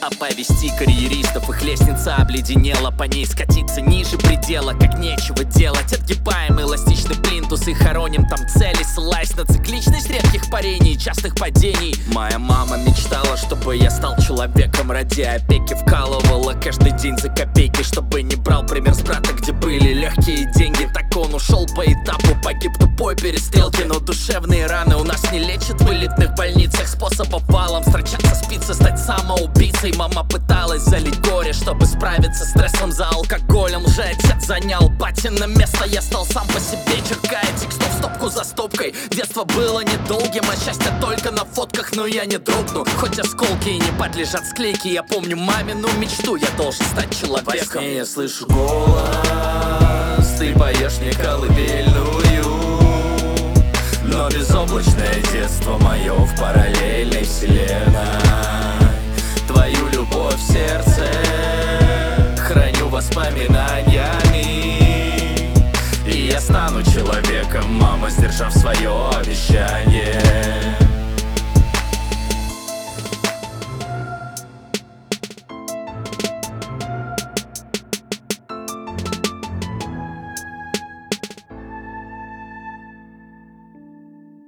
повести карьеристов. Их лестница обледенела, по ней скатиться ниже предела, как нечего делать. Отгибаем эластичный плинтус и хороним там цели, ссылаясь на цикличность редких парений и частых падений. Моя мама мечтала, чтобы я стал человеком, ради опеки вкалывала каждый день за копейки, чтобы не брал пример с брата, где были легкие деньги. Так он ушел по этапу, погиб тупой перестрелки. Но душевные раны у нас не лечат в элитных больницах. Способов валом строчаться спицы, стать самоубийцей. Мама пыталась залить горе, чтобы справиться с стрессом за алкоголем. Лжеотец занял батино место, я стал сам по себе, черкая текстов стопку за стопкой. Детство было недолгим, а счастье только на фотках. Но я не дрогну, хоть осколки и не подлежат склейки. Я помню мамину мечту, я должен стать человеком. Во сне я слышу голос, ты поешь мне колыбельную. Но безоблачное детство мое в параллельной вселенной. Твою любовь в сердце храню воспоминаниями. И я стану человеком, мама, сдержав свое обещание.